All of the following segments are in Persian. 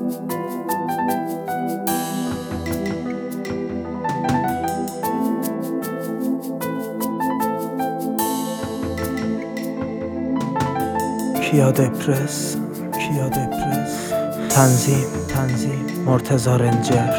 کیا دپرس تنظیم مرتضی رنجر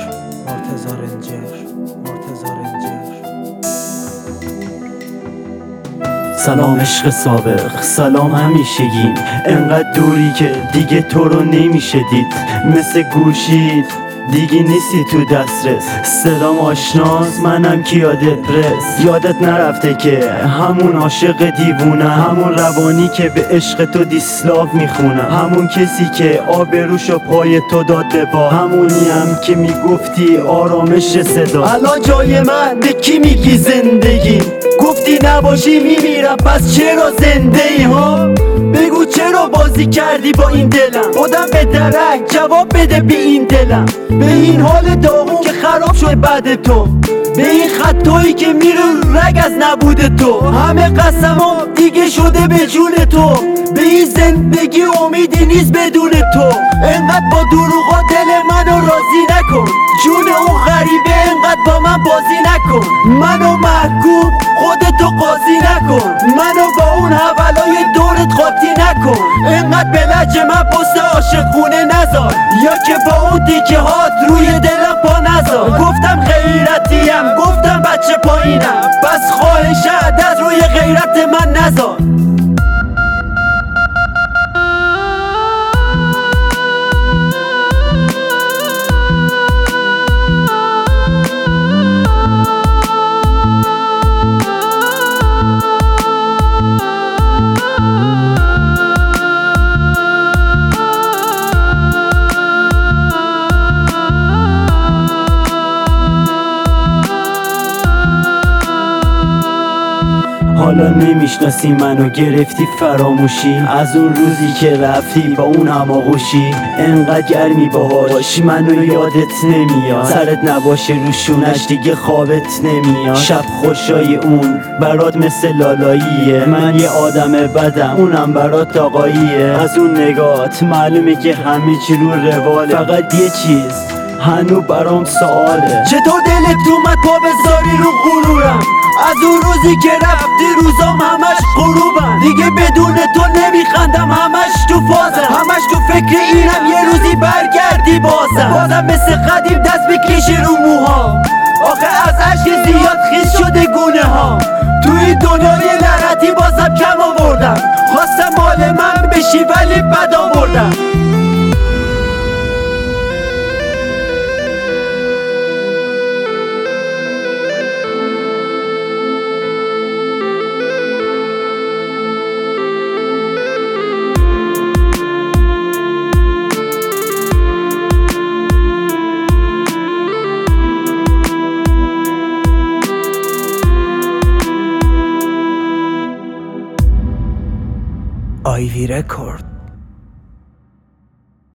سلام عشق سابق، سلام همیشگی. انقدر دوری که دیگه تو رو نمیشه دید. مثل گوشید دیگه نیستی تو دسترس. صدام آشناست، منم کیا دپرس. یادت نرفته که همون عاشق دیوونه، همون روانی که به عشق تو دیسلاو میخونه، همون کسی که آبروشو پای تو داد به با، همونی هم که میگفتی آرامش صدا. الان جای من به کی میگی زندگی؟ گفتی نباشی میمیرم، پس چرا زنده ای ها؟ بگو چرا بازی کردی با این دلم؟ خودم به درک جواب بده بی این دلم. به این حال داغون که خراب شد بعد تو، به این خطایی که میره رگ از نبود تو. همه قسمم دیگه شده به جون تو، به این زندگی امیدی نیست بدون تو. انقدر با دروغا دل منو راضی نکن، جون اون غریبه انقدر با من بازی نکن. منو محکوم خودتو قاضی نکن، منو با اون حولای دورت قاطی نکن. انقدر به لج من پست عاشق خونه نذار، یا که با اون دیگه هات روی دلم پا نذار. گفتم غیرتیم، گفتم بچه پایینم، پس خواهشت از روی غیرت من نذار. حالا نمیشناسی منو، گرفتی فراموشی از اون روزی که رفتی با اون هماغوشی. انقدر گرمی باهاش منو یادت نمیاد، سرت نباشه روشونش دیگه خوابت نمیاد. شب خوشای اون برات مثل لالاییه، من یه آدم بدم اونم برات آقاییه. از اون نگات معلومه که همه چی رو رواله، فقط یه چیز هنو برام سواله، چطور دلت اومد پا بذاری رو غرورم؟ از اون روزی که رفتی روزام همش غروبم، دیگه بدون تو نمیخندم، همش تو فازم، همش تو فکر اینم یه روزی برگردی بازم مثل قدیم دست بکشی رو موها. آخه از عشق زیاد خیس شده گونه ها، توی دنیای لعنتی بازم کم آوردم. خواستم مال من بشی ولی بد آوردم. آیوی رکورد.